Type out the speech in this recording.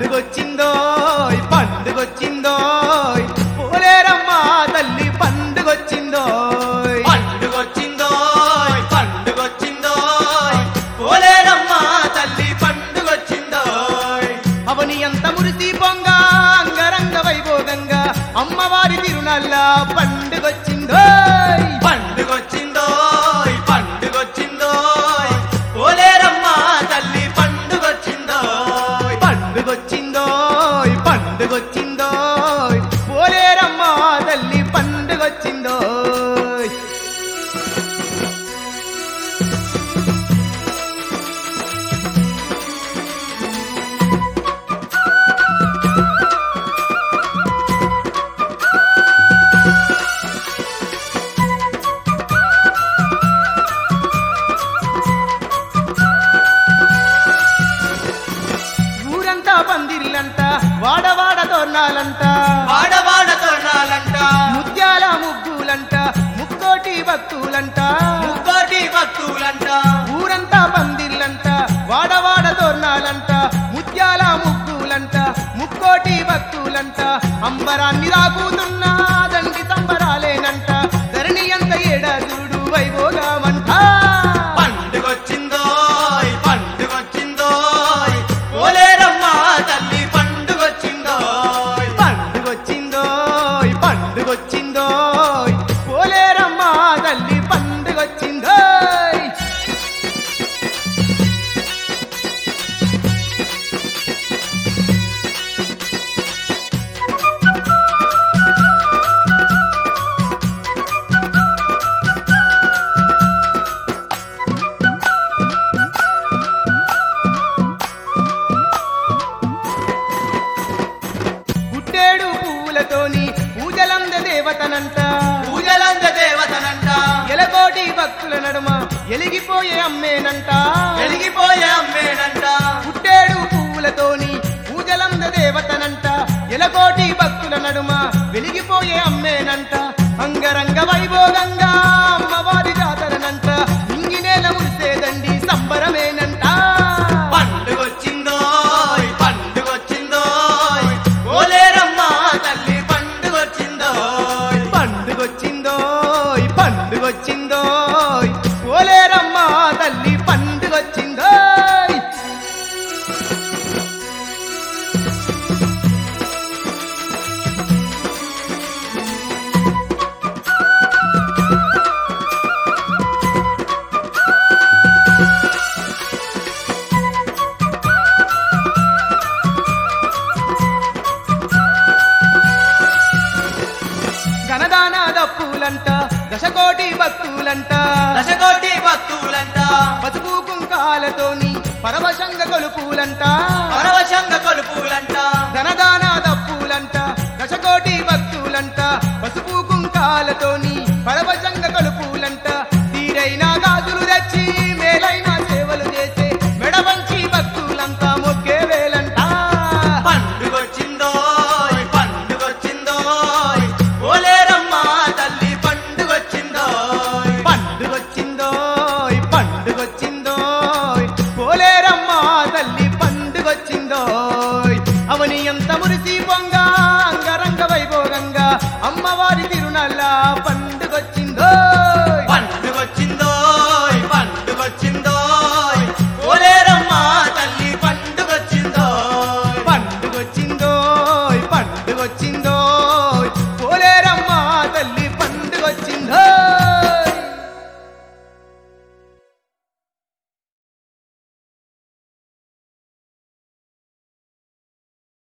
పండుగొచ్చిందోయ్ పండుగొచ్చిందోయ్ పోలేరమ్మా తల్లి పండుగొచ్చిందోయ్ పండుగొచ్చిందోయ్ పండుగొచ్చిందోయ్ పోలేరమ్మా తల్లి పండుగొచ్చిందోయ్ అవని అంత మురిసి పొంగ అంగరంగ వైభోగంగా అమ్మవారి తిరునల్ల పండుగొచ్చిందోయ్ పండుగొచ్చిందోయ్ పండుగొచ్చిందోయ్ పోలేరమ్మా తల్లి పండుగొచ్చిందోయ్ పండుగొచ్చిందోయ్ పండుగొచ్చిందోయ్ పోలేరమ్మా తల్లి పండుగొచ్చిందోయ్ ఊరంతా పందిర్లంట వాడవాడ తోరణాలంట వాడవాడ తోరణాలంట ముత్యాల ముగ్గులంట ముక్కోటి భక్తులంట ముక్కోటి భక్తులంట ఊరంతా పందిర్లంట వాడవాడ తోరణాలంట ముత్యాల ముగ్గులంట ముక్కోటి భక్తులంట అంబరాన్ని రాకుతున్నా దండి సంబరాలేనంట ధరణి అంత ఏడాదుడు వైభోగమంట పండుగొచ్చిందోయ్ పండుగొచ్చిందోయ్ పోలేరమ్మా తల్లి పండుగొచ్చిందోయ్ పండుగొచ్చిందోయ్ పండుగొచ్చిందోయ్ పోలేరమ్మా తల్లి పండుగొచ్చిందోయ్ పుట్టేడు పువ్వులతోని పూజలంద దేవతనంట పూజలంద దేవతనంట ఎలకోటి భక్తుల నడుమ ఎలిగిపోయే అమ్మేనంట వెలిగిపోయే అమ్మేనంట పుట్టేడు పువ్వులతోని పూజలంద దేవతనంట ఎలకోటి భక్తుల నడుమ వెలిగిపోయే అమ్మేనంట అంగరంగ వైభోగంగా అమ్మవారి జాతరనంట ఇంగినేల మురిసేదండి సంబరమేనంట పండుగొచ్చిందోయ్ పండుగొచ్చిందోయ్ పోలేరమ్మా తల్లి పండుగొచ్చిందోయ్ పండుగొచ్చిందోయ్ పండుగొచ్చిందోయ్ పోలేరమ్మా తల్లి పండుగొచ్చిందోయ్ ఘనదాన దప్పులంట దశకోటి భక్తులంట దశకోటి భక్తులంట పసుపు కుంకాలతోని పరవశంగ కొలుపులంట పరవశంగ కొలుపులంట ధనదాన దప్పులంట దశకోటి భక్తులంట పసుపు కుంకాలతోని పరవశంగ కొలుపులంట తీరైన గాజులు తెచ్చి మేలైన సేవలు చేసే మెడవంచి భక్తులంతా మొక్కే వేలంట పండుగొచ్చిందోయ్ పండుగొచ్చిందోయ్ పోలేరమ్మా తల్లి పండుగొచ్చిందోయ్ పండుగొచ్చిందోయ్ పండుగొచ్చిందోయ్ పోలేరమ్మా తల్లి పండుగొచ్చిందోయ్ అవని ఎంత మురిసి పొంగ